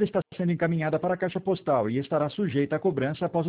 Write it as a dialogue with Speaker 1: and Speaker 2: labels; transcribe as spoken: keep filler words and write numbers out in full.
Speaker 1: está sendo encaminhada para a caixa postal e estará sujeita à cobrança após